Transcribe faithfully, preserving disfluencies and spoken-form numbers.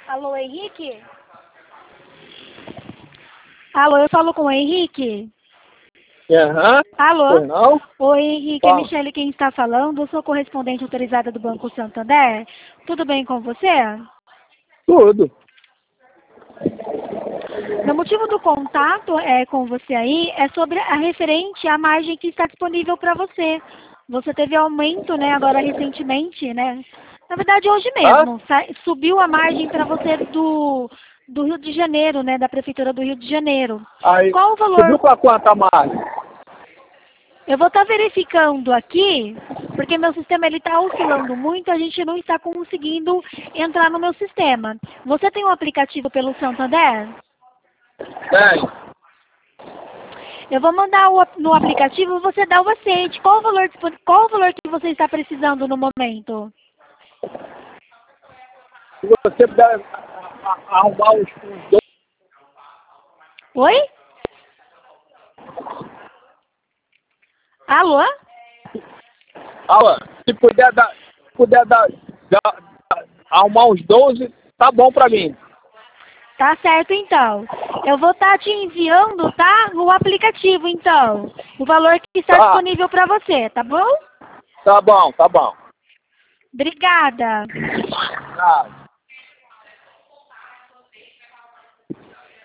Alô, Henrique? Alô, eu falo com o Henrique? Aham. Alô? Não? Oi, Henrique, é Fala. Michele quem está falando. Eu sou correspondente autorizada do Banco Santander. Tudo bem com você? Tudo. Meu motivo do contato é com você aí é sobre a referente à margem que está disponível para você. Você teve aumento, né, agora recentemente, né? Na verdade, hoje Hã? mesmo. sa- Subiu a margem para você do, do Rio de Janeiro, né? Da Prefeitura do Rio de Janeiro. Aí, Qual o subiu valor? pra quanto a mais? Eu vou estar verificando aqui, porque meu sistema ele está oscilando muito, a gente não está conseguindo entrar no meu sistema. Você tem um aplicativo pelo Santander? Tem. Eu vou mandar o, ap- no aplicativo e você dá o aceite. Qual o valor, dispo- qual o valor que você está precisando no momento? Se você puder a- a- arrumar uns, uns dois. Oi? Alô? Alô, se puder dar. Se puder dar, dar- dar- arrumar uns doze, tá bom pra mim. Tá certo então. Eu vou estar te enviando, tá? No aplicativo então. O valor que está Tá. disponível para você, tá bom? Tá bom, tá bom. Obrigada. Tá.